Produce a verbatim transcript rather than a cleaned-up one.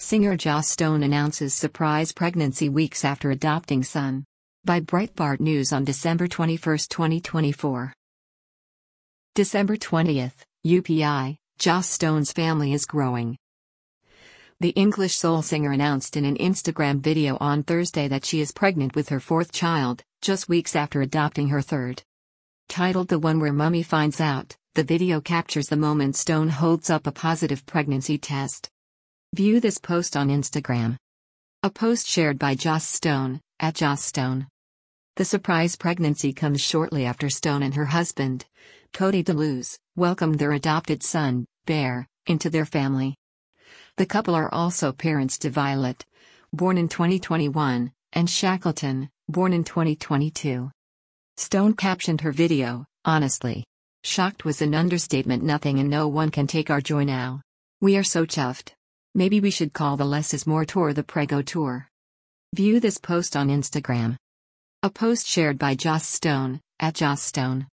Singer Joss Stone announces surprise pregnancy weeks after adopting son. By Breitbart News on December twenty-first, twenty twenty-four. December twentieth, U P I, Joss Stone's family is growing. The English soul singer announced in an Instagram video on Thursday that she is pregnant with her fourth child, just weeks after adopting her third. Titled "The One Where Mummy Finds Out," the video captures the moment Stone holds up a positive pregnancy test. View this post on Instagram. A post shared by Joss Stone, at Joss Stone. The surprise pregnancy comes shortly after Stone and her husband, Cody DeLuz, welcomed their adopted son, Bear, into their family. The couple are also parents to Violet, born in twenty twenty-one, and Shackleton, born in twenty twenty-two. Stone captioned her video, "Honestly, shocked was an understatement. Nothing and no one can take our joy now. We are so chuffed. Maybe we should call the Less is More tour the Prego Tour." View this post on Instagram. A post shared by Joss Stone, at Joss Stone.